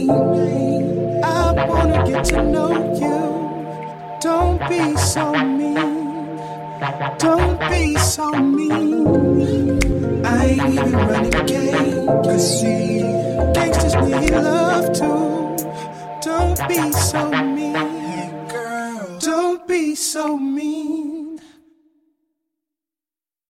name. I wanna get to know you. Don't be so mean. Don't be so mean. I ain't even running game. Cause see, gangsters need love too. Don't be so mean. Girl, don't be so mean.